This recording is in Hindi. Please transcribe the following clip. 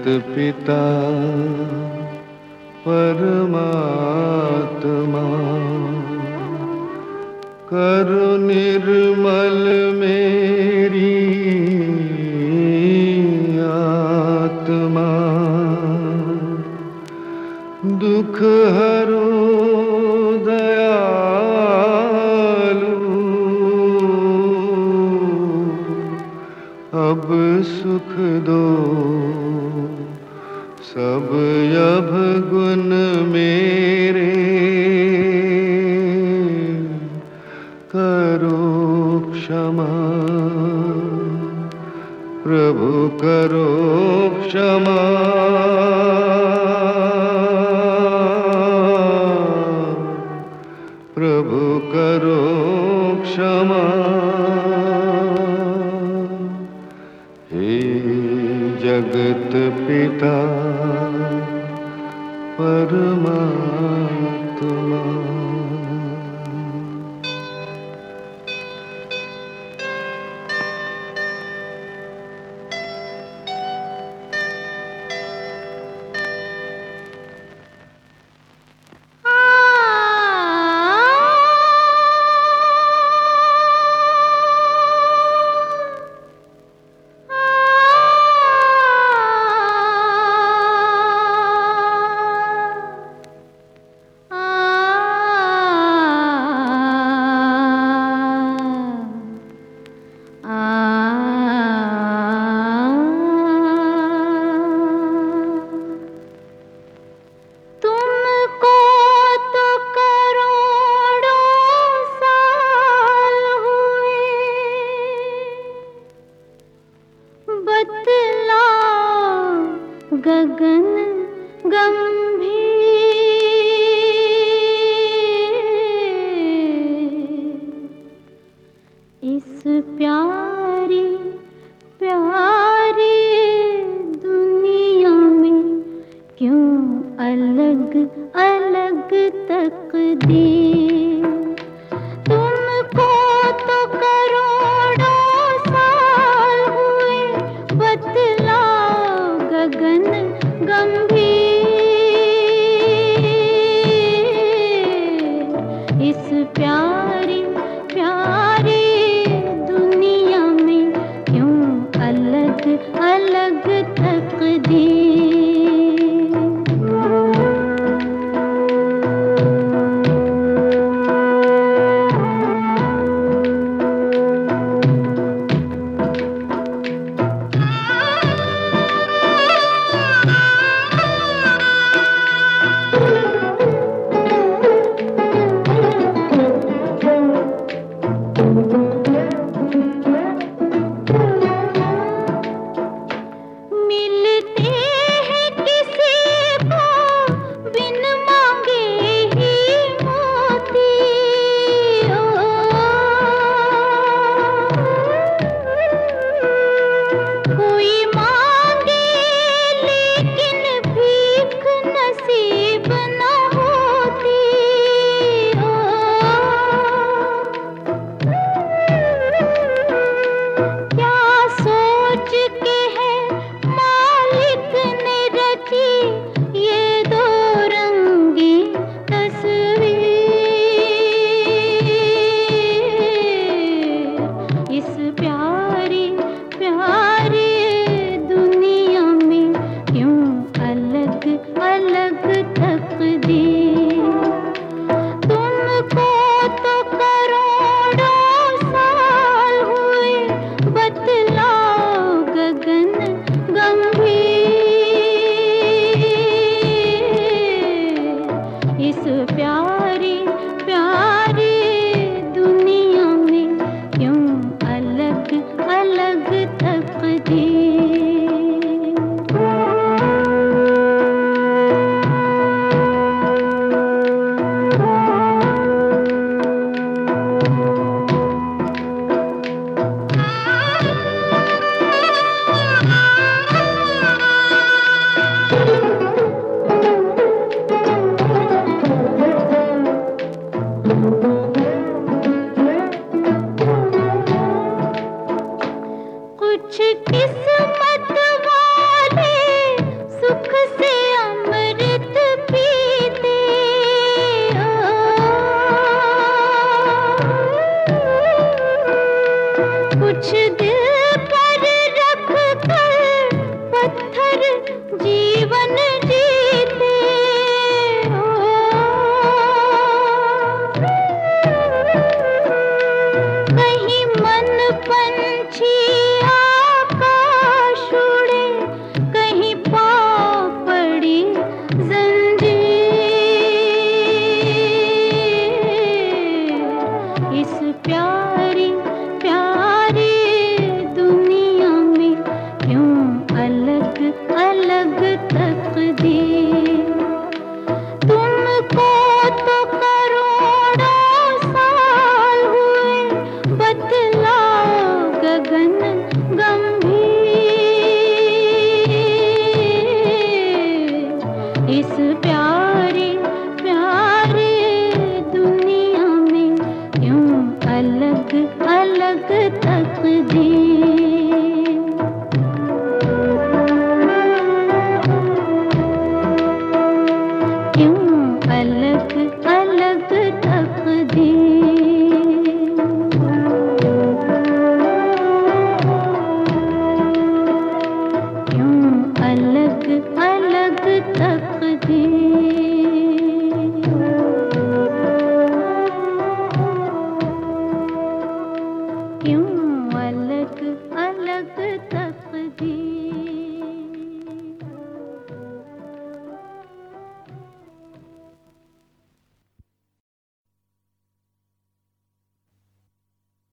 पिता परमात्मा करो निर्मल मेरी आत्मा, दुख हरो दयालु, अब सुख दो सब यभ गुण मेरे, करो क्षमा प्रभु करो क्षमा, प्रभु करो क्षमा। हे जगत पिता परमात्मा, गगन गंभीर, इस प्यारी प्यारी दुनिया में क्यों अलग अलग तकदीर। तुमको तो करोड़ों साल हुए, बतलाओ गगन गंभीर, इस प्यारी प्यारी दुनिया में क्यों अलग अलग तकदीर। इस प्यारी प्यारी दुनिया में क्यों अलग अलग तकदीर। कुछ किस्मत वाले कुछ दिल पर रख कर पत्थर जीवन जीते हो। कहीं मन पंछी आकाश उड़े, कहीं पाँव पड़ी जंजीर। इस प्यारी प्यारी दुनिया में क्यों अलग अलग तकदीर। तुमको तो करोड़ों साल हुए, बतलाओ गगन गंभीर। इस प्यारी प्यारी दुनिया में क्यों अलग अलग तकदीर। क्यों अलग अलग तकदीर। क्यों अलग अलग तकदीर। क्यों अलग अलग तकदीर।